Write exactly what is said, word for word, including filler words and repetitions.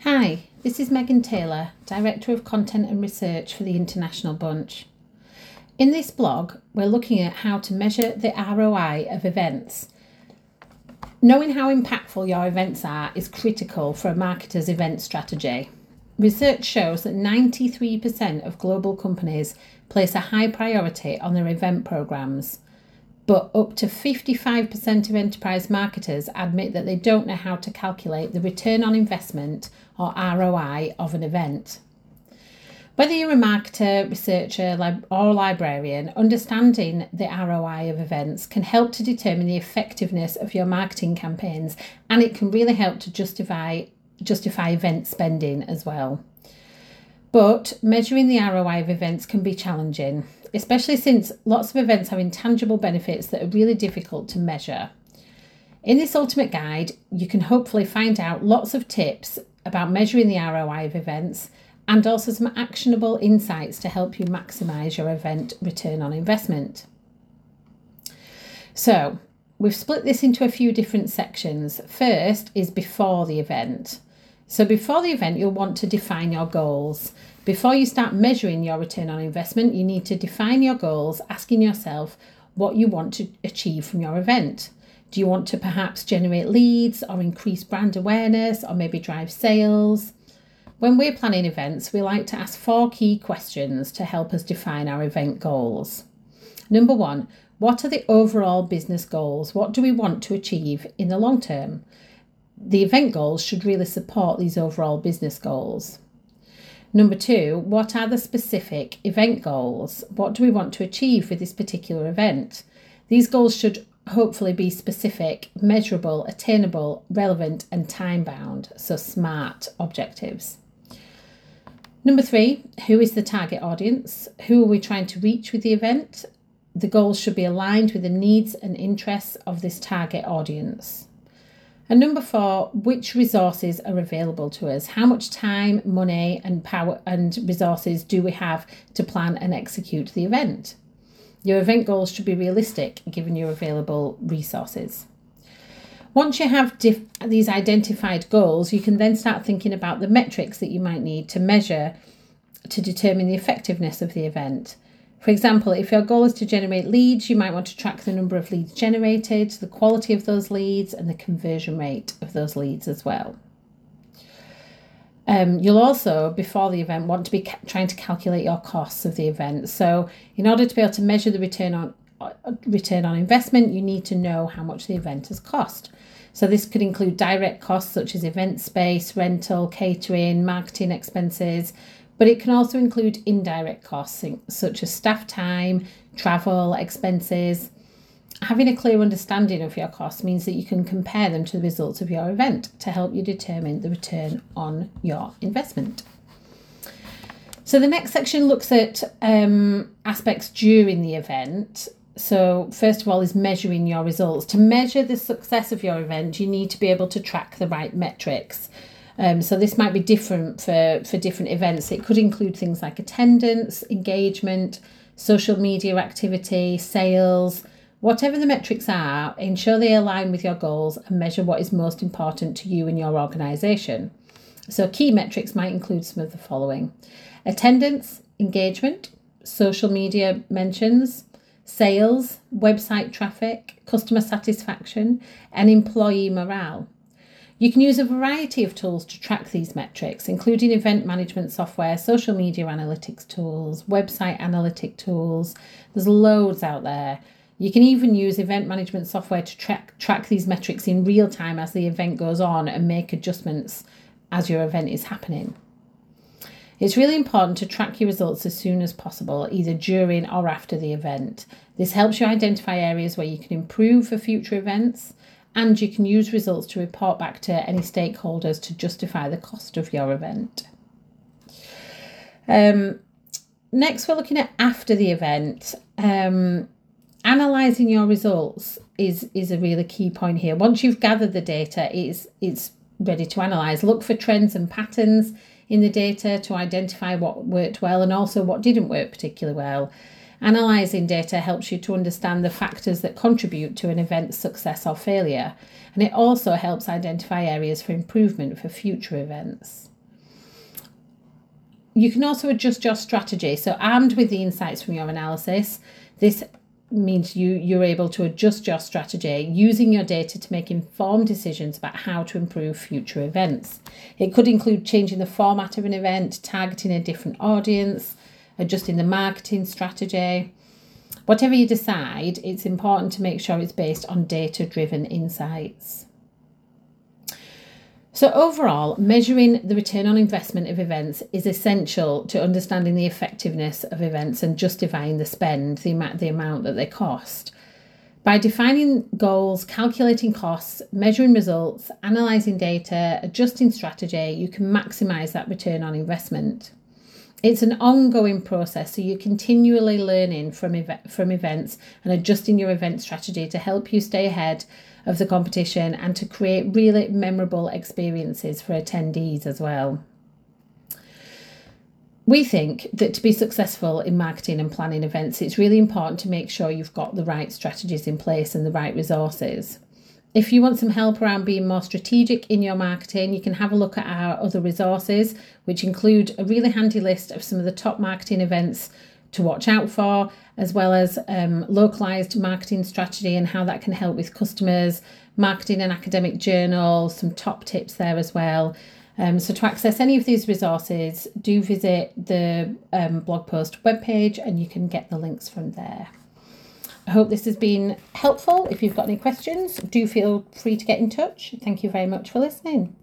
Hi, this is Megan Taylor, Director of Content and Research for the International Bunch. In this blog, we're looking at how to measure the R O I of events. Knowing how impactful your events are is critical for a marketer's event strategy. Research shows that ninety-three percent of global companies place a high priority on their event programs, but up to fifty-five percent of enterprise marketers admit that they don't know how to calculate the return on investment or R O I of an event. Whether you're a marketer, researcher, or librarian, understanding the R O I of events can help to determine the effectiveness of your marketing campaigns, and it can really help to justify justify event spending as well. But measuring the R O I of events can be challenging, especially since lots of events have intangible benefits that are really difficult to measure. In this ultimate guide, you can hopefully find out lots of tips about measuring the R O I of events and also some actionable insights to help you maximise your event return on investment. So, we've split this into a few different sections. First is before the event. So before the event, you'll want to define your goals. Before you start measuring your return on investment, you need to define your goals, asking yourself what you want to achieve from your event. Do you want to perhaps generate leads or increase brand awareness or maybe drive sales? When we're planning events, we like to ask four key questions to help us define our event goals. Number one, what are the overall business goals? What do we want to achieve in the long term? The event goals should really support these overall business goals. Number two, what are the specific event goals? What do we want to achieve with this particular event? These goals should hopefully be specific, measurable, attainable, relevant, and time-bound, so SMART objectives. Number three, who is the target audience? Who are we trying to reach with the event? The goals should be aligned with the needs and interests of this target audience. And number four, which resources are available to us? How much time, money, and power and resources do we have to plan and execute the event? Your event goals should be realistic given your available resources. Once you have dif- these identified goals, you can then start thinking about the metrics that you might need to measure to determine the effectiveness of the event. For example, if your goal is to generate leads, you might want to track the number of leads generated, the quality of those leads, and the conversion rate of those leads as well. Um, you'll also, before the event, want to be ca- trying to calculate your costs of the event. So in order to be able to measure the return on uh, return on investment, you need to know how much the event has cost. So this could include direct costs such as event space, rental, catering, marketing expenses, but it can also include indirect costs such as staff time, travel, expenses. Having a clear understanding of your costs means that you can compare them to the results of your event to help you determine the return on your investment. So the next section looks at um, aspects during the event. So first of all is measuring your results. To measure the success of your event, you need to be able to track the right metrics. Um, so this might be different for, for different events. It could include things like attendance, engagement, social media activity, sales. Whatever the metrics are, ensure they align with your goals and measure what is most important to you and your organisation. So key metrics might include some of the following: attendance, engagement, social media mentions, sales, website traffic, customer satisfaction, and employee morale. You can use a variety of tools to track these metrics, including event management software, social media analytics tools, website analytic tools. There's loads out there. You can even use event management software to track, track these metrics in real time as the event goes on and make adjustments as your event is happening. It's really important to track your results as soon as possible, either during or after the event. This helps you identify areas where you can improve for future events, and you can use results to report back to any stakeholders to justify the cost of your event. Um, next, we're looking at after the event. Um, Analysing your results is, is a really key point here. Once you've gathered the data, it's, it's ready to analyse. Look for trends and patterns in the data to identify what worked well and also what didn't work particularly well. Analysing data helps you to understand the factors that contribute to an event's success or failure, and it also helps identify areas for improvement for future events. You can also adjust your strategy. So armed with the insights from your analysis, this means you, you're able to adjust your strategy using your data to make informed decisions about how to improve future events. It could include changing the format of an event, targeting a different audience, adjusting the marketing strategy. Whatever you decide, it's important to make sure it's based on data-driven insights. So overall, measuring the return on investment of events is essential to understanding the effectiveness of events and justifying the spend, the amount, the amount that they cost. By defining goals, calculating costs, measuring results, analysing data, adjusting strategy, you can maximise that return on investment. It's an ongoing process, so you're continually learning from, ev- from events and adjusting your event strategy to help you stay ahead of the competition and to create really memorable experiences for attendees as well. We think that to be successful in marketing and planning events, it's really important to make sure you've got the right strategies in place and the right resources. If you want some help around being more strategic in your marketing, you can have a look at our other resources, which include a really handy list of some of the top marketing events to watch out for, as well as um, localized marketing strategy and how that can help with customers, marketing and academic journals, some top tips there as well. Um, so to access any of these resources, do visit the um, blog post webpage and you can get the links from there. I hope this has been helpful. If you've got any questions, do feel free to get in touch. Thank you very much for listening.